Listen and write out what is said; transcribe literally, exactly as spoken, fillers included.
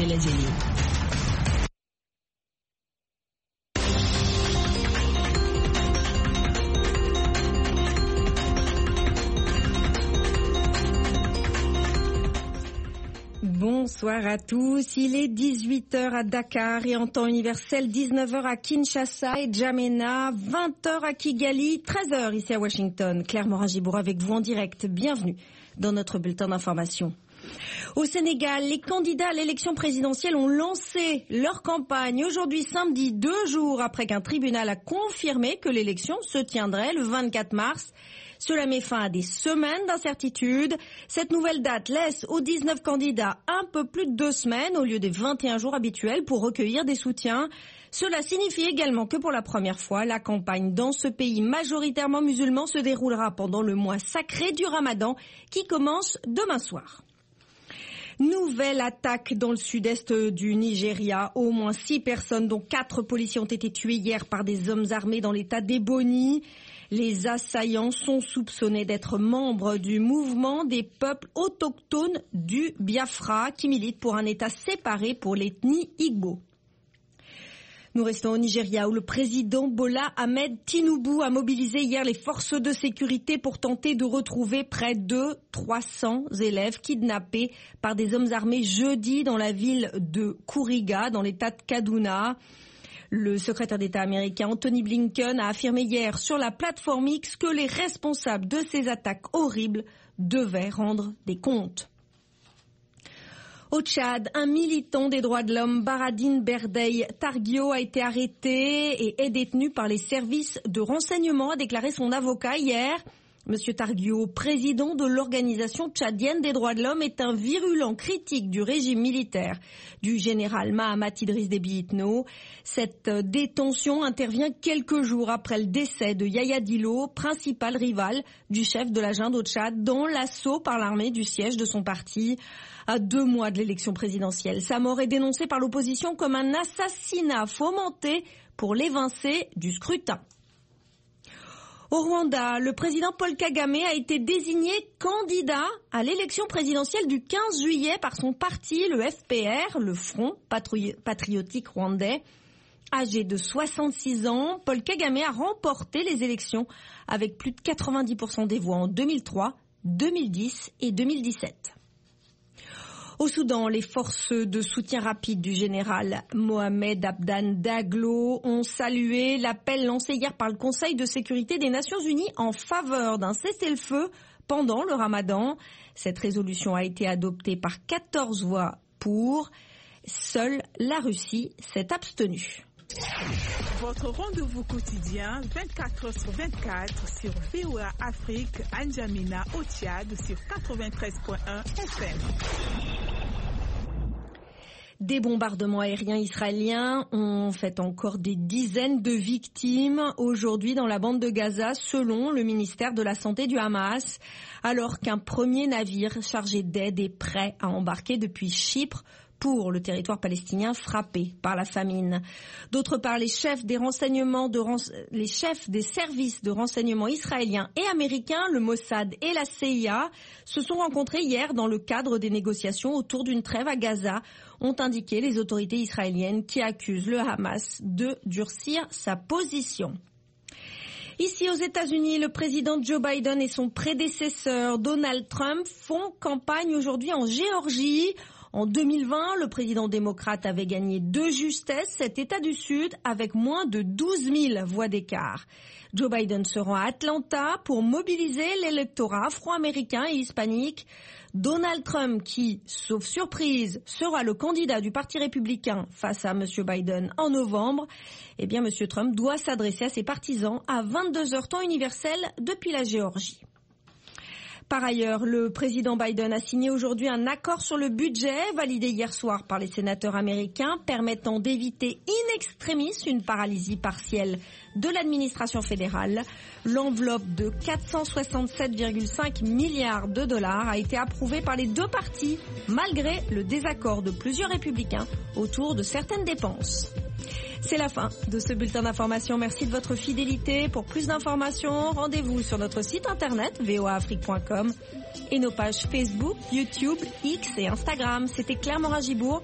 الجليل. Bonsoir à tous, il est dix-huit heures à Dakar et en temps universel dix-neuf heures à Kinshasa et Djamena, vingt heures à Kigali, treize heures ici à Washington. Claire Morin-Gibour avec vous en direct, bienvenue dans notre bulletin d'information. Au Sénégal, les candidats à l'élection présidentielle ont lancé leur campagne aujourd'hui samedi, deux jours après qu'un tribunal a confirmé que l'élection se tiendrait le vingt-quatre mars. Cela met fin à des semaines d'incertitude. Cette nouvelle date laisse aux dix-neuf candidats un peu plus de deux semaines au lieu des vingt et un jours habituels pour recueillir des soutiens. Cela signifie également que pour la première fois, la campagne dans ce pays majoritairement musulman se déroulera pendant le mois sacré du Ramadan qui commence demain soir. Nouvelle attaque dans le sud-est du Nigeria. Au moins six personnes, dont quatre policiers, ont été tués hier par des hommes armés dans l'état d'Ebonyi. Les assaillants sont soupçonnés d'être membres du mouvement des peuples autochtones du Biafra qui milite pour un État séparé pour l'ethnie Igbo. Nous restons au Nigeria où le président Bola Ahmed Tinubu a mobilisé hier les forces de sécurité pour tenter de retrouver près de trois cents élèves kidnappés par des hommes armés jeudi dans la ville de Kuriga, dans l'état de Kaduna. Le secrétaire d'État américain Anthony Blinken a affirmé hier sur la plateforme X que les responsables de ces attaques horribles devaient rendre des comptes. Au Tchad, un militant des droits de l'homme, Baradine Berdei Targio, a été arrêté et est détenu par les services de renseignement, a déclaré son avocat hier. Monsieur Targio, président de l'Organisation tchadienne des droits de l'homme, est un virulent critique du régime militaire du général Mahamat Idriss Déby Itno. Cette détention intervient quelques jours après le décès de Yaya Dillo, principal rival du chef de la junte au Tchad, dans l'assaut par l'armée du siège de son parti à deux mois de l'élection présidentielle. Sa mort est dénoncée par l'opposition comme un assassinat fomenté pour l'évincer du scrutin. Au Rwanda, le président Paul Kagame a été désigné candidat à l'élection présidentielle du quinze juillet par son parti, le F P R, le Front patriotique rwandais. Âgé de soixante-six ans, Paul Kagame a remporté les élections avec plus de quatre-vingt-dix pour cent des voix en deux mille trois, deux mille dix et deux mille dix-sept. Au Soudan, les forces de soutien rapide du général Mohamed Abdan Daglo ont salué l'appel lancé hier par le Conseil de sécurité des Nations Unies en faveur d'un cessez-le-feu pendant le Ramadan. Cette résolution a été adoptée par quatorze voix pour. Seule la Russie s'est abstenue. Votre rendez-vous quotidien vingt-quatre heures sur vingt-quatre sur V O A Afrique, à N'Djamena au Tchad sur quatre-vingt-treize virgule un F M. Des bombardements aériens israéliens ont fait encore des dizaines de victimes aujourd'hui dans la bande de Gaza, selon le ministère de la Santé du Hamas, alors qu'un premier navire chargé d'aide est prêt à embarquer depuis Chypre pour le territoire palestinien frappé par la famine. D'autre part, les chefs des renseignements de les chefs des services de renseignement israéliens et américains, le Mossad et la C I A, se sont rencontrés hier dans le cadre des négociations autour d'une trêve à Gaza, ont indiqué les autorités israéliennes qui accusent le Hamas de durcir sa position. Ici aux États-Unis, le président Joe Biden et son prédécesseur Donald Trump font campagne aujourd'hui en Géorgie. En deux mille vingt, le président démocrate avait gagné de justesse cet État du Sud avec moins de douze mille voix d'écart. Joe Biden se rend à Atlanta pour mobiliser l'électorat afro-américain et hispanique. Donald Trump, qui, sauf surprise, sera le candidat du Parti républicain face à M. Biden en novembre, eh bien, M. Trump doit s'adresser à ses partisans à vingt-deux heures temps universel depuis la Géorgie. Par ailleurs, le président Biden a signé aujourd'hui un accord sur le budget validé hier soir par les sénateurs américains permettant d'éviter in extremis une paralysie partielle de l'administration fédérale. L'enveloppe de quatre cent soixante-sept virgule cinq milliards de dollars a été approuvée par les deux partis malgré le désaccord de plusieurs républicains autour de certaines dépenses. C'est la fin de ce bulletin d'information. Merci de votre fidélité. Pour plus d'informations, rendez-vous sur notre site internet v o a afrique point com et nos pages Facebook, YouTube, X et Instagram. C'était Claire Morin-Gibour.